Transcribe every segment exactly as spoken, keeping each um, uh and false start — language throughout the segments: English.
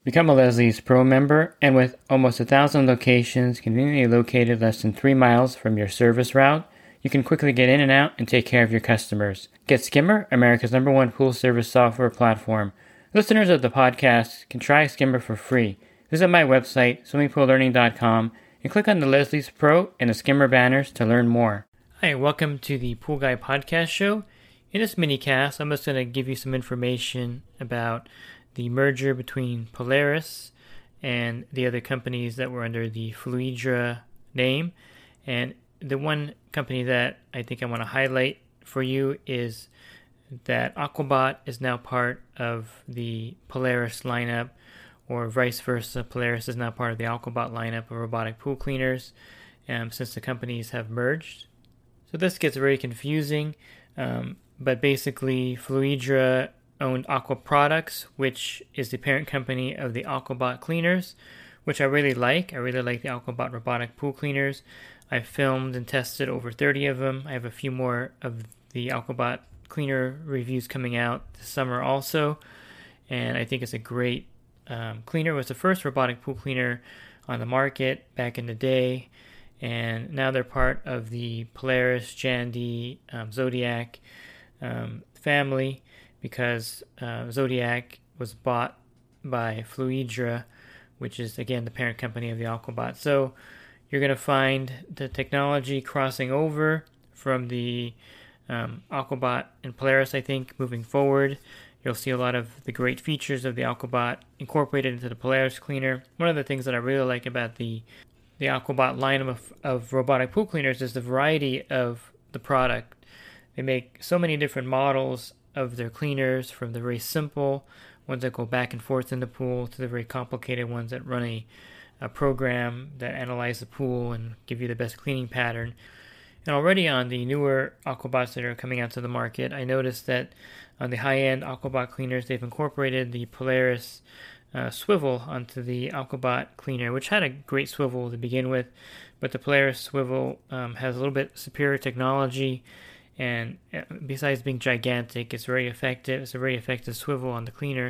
Become a Leslie's Pro member, and with almost a thousand locations conveniently located less than three miles from your service route, you can quickly get in and out and take care of your customers. Get Skimmer, America's number one pool service software platform. Listeners of the podcast can try Skimmer for free. Visit my website, swimming pool learning dot com, and click on the Leslie's Pro and the Skimmer banners to learn more. Hi, welcome to the Pool Guy Podcast Show. In this mini-cast, I'm just going to give you some information about the merger between Polaris and the other companies that were under the Fluidra name. And the one company that I think I want to highlight for you is that Aquabot is now part of the Polaris lineup, or vice versa. Polaris is now part of the Aquabot lineup of robotic pool cleaners um, since the companies have merged. So this gets very confusing, um, but basically Fluidra owned Aqua Products, which is the parent company of the Aquabot cleaners, which I really like. I really like the Aquabot robotic pool cleaners. I've filmed and tested over thirty of them. I have a few more of the Aquabot cleaner reviews coming out this summer also, and I think it's a great um, cleaner. It was the first robotic pool cleaner on the market back in the day, and now they're part of the Polaris, Jandy, um, Zodiac um, family, because uh, Zodiac was bought by Fluidra, which is, again, the parent company of the Aquabot. So you're going to find the technology crossing over from the um, Aquabot and Polaris, I think, moving forward. You'll see a lot of the great features of the Aquabot incorporated into the Polaris cleaner. One of the things that I really like about the, the Aquabot lineup of, of robotic pool cleaners is the variety of the product. They make so many different models of their cleaners, from the very simple ones that go back and forth in the pool to the very complicated ones that run a, a program that analyze the pool and give you the best cleaning pattern. And already on the newer Aquabots that are coming out to the market, I noticed that on the high-end Aquabot cleaners, they've incorporated the Polaris uh, swivel onto the Aquabot cleaner, which had a great swivel to begin with, but the Polaris swivel um, has a little bit superior technology. And besides being gigantic, it's very effective. It's a very effective swivel on the cleaner.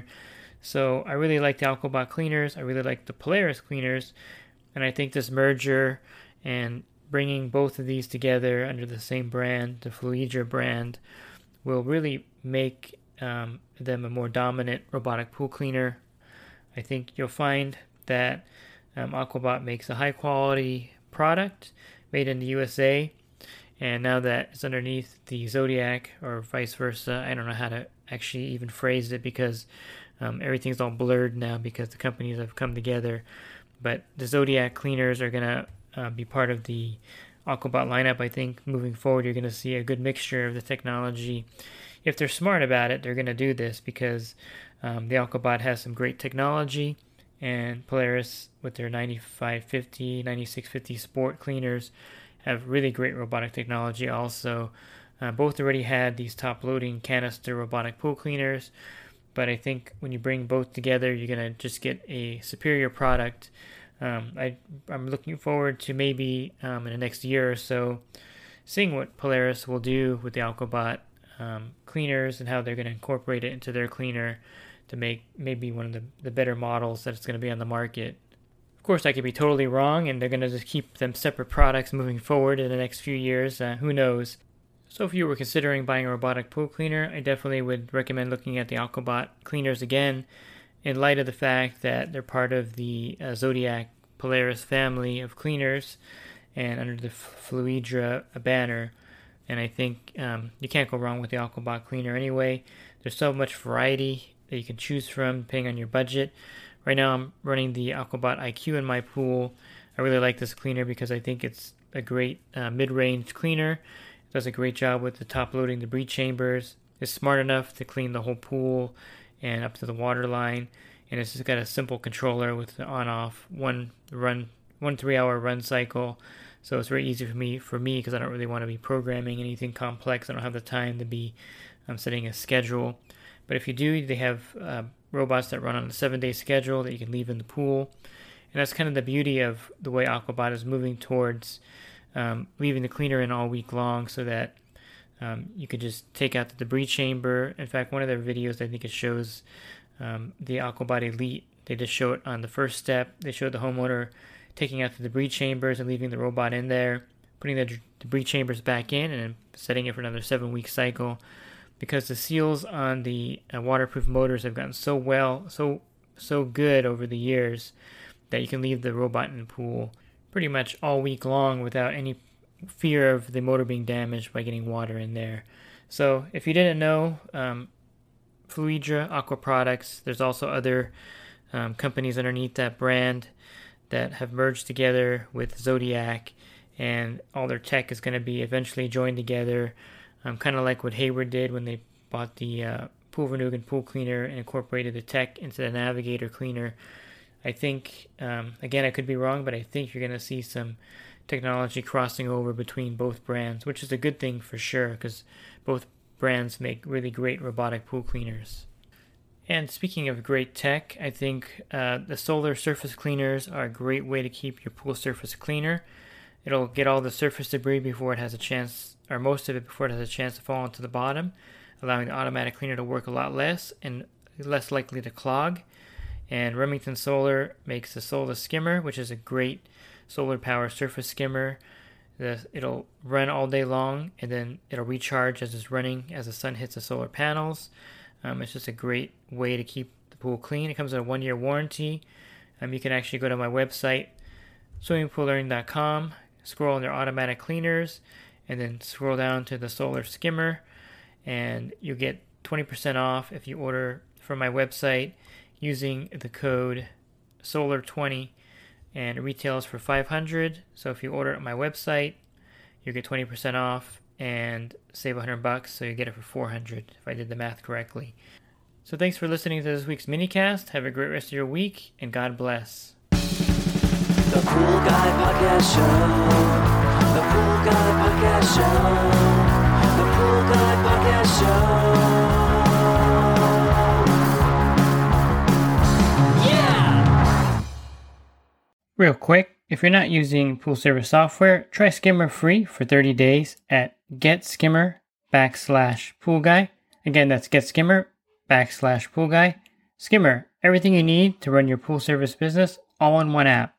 So I really like the Aquabot cleaners. I really like the Polaris cleaners. And I think this merger and bringing both of these together under the same brand, the Fluidra brand, will really make um, them a more dominant robotic pool cleaner. I think you'll find that um, Aquabot makes a high-quality product made in the U S A. And now that it's underneath the Zodiac, or vice versa, I don't know how to actually even phrase it, because um, everything's all blurred now because the companies have come together. But the Zodiac cleaners are going to uh, be part of the Aquabot lineup. I think moving forward, you're going to see a good mixture of the technology. If they're smart about it, they're going to do this, because um, the Aquabot has some great technology, and Polaris with their ninety-five fifty, ninety-six fifty sport cleaners have really great robotic technology also. Uh, both already had these top-loading canister robotic pool cleaners, but I think when you bring both together, you're going to just get a superior product. Um, I, I'm looking forward to maybe um, in the next year or so seeing what Polaris will do with the Aquabot um, cleaners and how they're going to incorporate it into their cleaner to make maybe one of the, the better models that it's going to be on the market. Of course, I could be totally wrong, and they're going to just keep them separate products moving forward in the next few years. Uh, who knows? So if you were considering buying a robotic pool cleaner, I definitely would recommend looking at the Aquabot cleaners again, in light of the fact that they're part of the uh, Zodiac Polaris family of cleaners and under the Fluidra banner. And I think um, you can't go wrong with the Aquabot cleaner anyway. There's so much variety that you can choose from depending on your budget. Right now I'm running the Aquabot I Q in my pool. I really like this cleaner because I think it's a great uh, mid-range cleaner. It does a great job with the top-loading debris chambers. It's smart enough to clean the whole pool and up to the water line. And it's just got a simple controller with the on-off one run, one three-hour run cycle. So it's very easy for me for me because I don't really want to be programming anything complex. I don't have the time to be um, setting a schedule. But if you do, they have uh, robots that run on a seven-day schedule that you can leave in the pool. And that's kind of the beauty of the way Aquabot is moving towards um, leaving the cleaner in all week long, so that um, you could just take out the debris chamber. In fact, one of their videos, I think it shows um, the Aquabot Elite They just show it on the first step. They show the homeowner taking out the debris chambers and leaving the robot in there, putting the debris chambers back in, and then setting it for another seven-week cycle. Because the seals on the uh, waterproof motors have gotten so well, so so good over the years that you can leave the robot in the pool pretty much all week long without any fear of the motor being damaged by getting water in there. So if you didn't know, um, Fluidra Aqua Products, there's also other um, companies underneath that brand that have merged together with Zodiac, and all their tech is going to be eventually joined together, um, kind of like what Hayward did when they bought the uh, Pool Vernugan pool cleaner and incorporated the tech into the Navigator cleaner. I think, um, again, I could be wrong, but I think you're going to see some technology crossing over between both brands, which is a good thing for sure, because both brands make really great robotic pool cleaners. And speaking of great tech, I think uh, the solar surface cleaners are a great way to keep your pool surface cleaner. It'll get all the surface debris before it has a chance, or most of it before it has a chance to fall into the bottom, allowing the automatic cleaner to work a lot less and less likely to clog. And Remington Solar makes the Solar Skimmer, which is a great solar power surface skimmer. The, it'll run all day long, and then it'll recharge as it's running as the sun hits the solar panels. Um, it's just a great way to keep the pool clean. It comes with a one-year warranty. Um, you can actually go to my website, swimming pool learning dot com, scroll under automatic cleaners, and then scroll down to the solar skimmer, and you get twenty percent off if you order from my website using the code solar twenty, and it retails for five hundred dollars. So if you order it on my website, you get twenty percent off and save one hundred bucks, so you get it for four hundred dollars if I did the math correctly. So thanks for listening to this week's minicast. Have a great rest of your week, and God bless. The Pool Guy Podcast Show. The Pool Guy Podcast Show. The Pool Guy Podcast Show. Yeah! Real quick, if you're not using pool service software, try Skimmer free for thirty days at getskimmer backslash pool guy. Again, that's getskimmer backslash pool guy. Skimmer, everything you need to run your pool service business all in one app.